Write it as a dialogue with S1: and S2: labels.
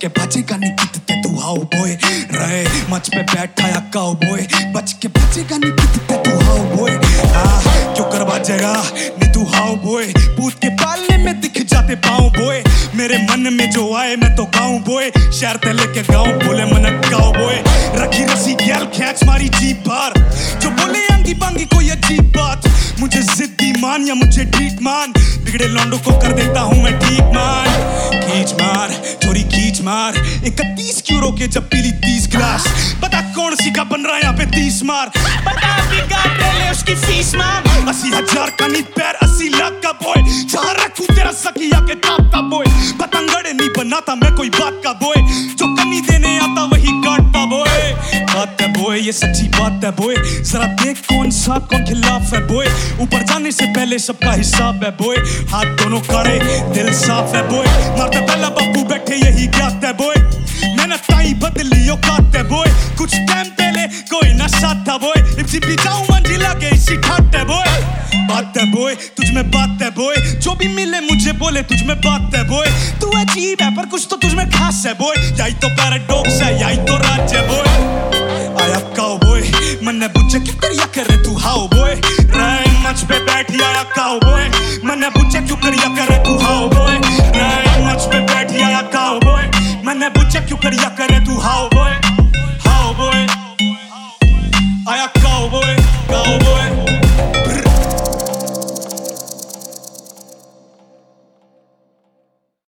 S1: बचेगा नहीं कितने तू हाउ बॉय रहे मंच पे बैठा या काउ बॉय बच के बचेगा नहीं कितने तू हाउ बॉय क्यों कर बचेगा नहीं तू हाउ बॉय पूत के पालने में दिख जाते पाँव बॉय मेरे मन में जो आए मैं तो गाऊं बॉय शहर ते लेके गाऊं बोले मन गाओ बॉय रखी रसी गैल खैच मारी जीप बार जो बोले अंगी बांगी कोई अजीब बात मुझे जिद्दी मान या मुझे ठीक मान बिगड़े लौंडों को कर देता हूँ मैं ठीक मान खींच मार चोरी खींच मार 31 क्यों रोके जब पीली 30 गिलास बता कौन सी का बन रहा है यहाँ पे 30 मार बता ले उसकी फीस मार 80,000 का नी पैर 80 लाख का बॉय जहाँ रखूं तेरा सकिया के ताप का बॉय पतंगड़े नहीं बनाता मैं कोई बात का बॉय जो कमी देने आता वही काटता बॉय बात है बॉय ये सच्ची बात है बॉय जरा देख कौन खिलाफ है बॉय ऊपर जाने से पहले सबका हिसाब है बॉय हाथ दोनों कड़े दिल साफ है बॉय मारते पहला बब्बू बैठे यही ज्ञात है बॉय मेहनत ताई बदली औकात है बॉय कुछ टाइम पहले कोई ना साथ था बॉय इप्सी भी जाऊं मंजिला के इसी ठाट है बॉय बात है बॉय तुझ में बात है बॉय जो भी मिले मुझे बोले तुझ में बात है बॉय तू अजीब है पर कुछ तो तुझ में खास है बॉय यही तो पैराडॉक्स है यही तो राज है बॉय आया काउ बॉय मन्ने बुझे क्यों करिया करे तू हाउ बॉय रैन मंच पे बैठी आया काउ बॉय मन्ने बुझे क्यों करिया करे तू हाउ